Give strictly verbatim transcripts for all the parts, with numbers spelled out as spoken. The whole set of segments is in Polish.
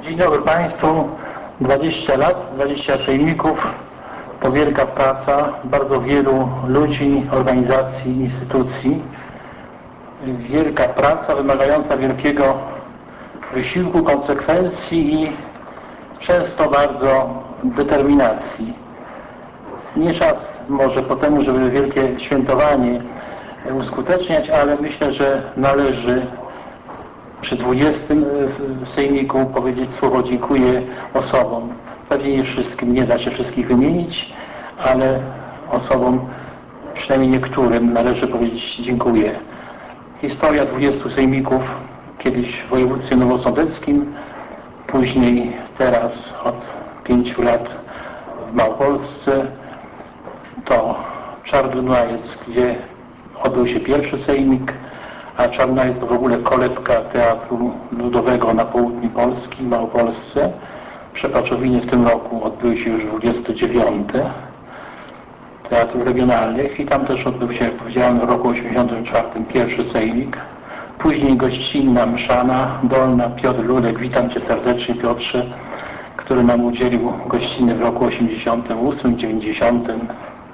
Dzień dobry Państwu. dwadzieścia lat, dwadzieścia sejmików, to wielka praca bardzo wielu ludzi, organizacji, instytucji. Wielka praca wymagająca wielkiego wysiłku, konsekwencji i często bardzo determinacji. Nie czas może po temu, żeby wielkie świętowanie uskuteczniać, ale myślę, że należy przy dwudziestym sejmiku powiedzieć słowo dziękuję osobom. Pewnie nie wszystkim, nie da się wszystkich wymienić, ale osobom, przynajmniej niektórym, należy powiedzieć dziękuję. Historia dwudziestu sejmików, kiedyś w województwie nowosądeckim, później teraz od pięciu lat w Małopolsce, to Czarnojac, gdzie odbył się pierwszy sejmik, a Czarnojac to w ogóle kolebka Teatru Ludowego na południu Polski, w Małopolsce. W Przepaczowinie w tym roku odbyły się już dwudzieste dziewiąte teatrów regionalnych i tam też odbył się, jak powiedziałem, w roku osiemdziesiątym czwartym pierwszy sejmik. Później gościnna mszana dolna, Piotr Ludek, witam Cię serdecznie, Piotrze, który nam udzielił gościny w roku osiemdziesiątym ósmym dziewięćdziesiątym.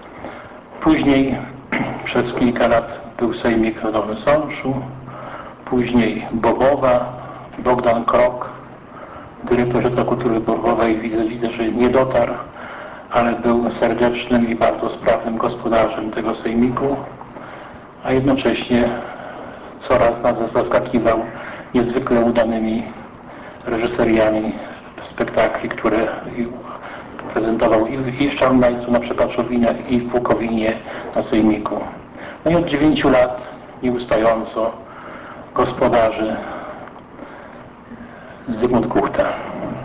Później przez kilka lat był sejmik w Nowym Sączu, później Bobowa, Bogdan Krok, dyrektor Ośrodka Kultury Bobowej, widzę, widzę, że nie dotarł, ale był serdecznym i bardzo sprawnym gospodarzem tego sejmiku, a jednocześnie coraz nas zaskakiwał niezwykle udanymi reżyseriami spektakli, które prezentował i w Czarnajcu na Przepaczowinach, i w Bukowinie na sejmiku. No i od dziewięciu lat nieustająco gospodarzy Zygmunt Kuchta.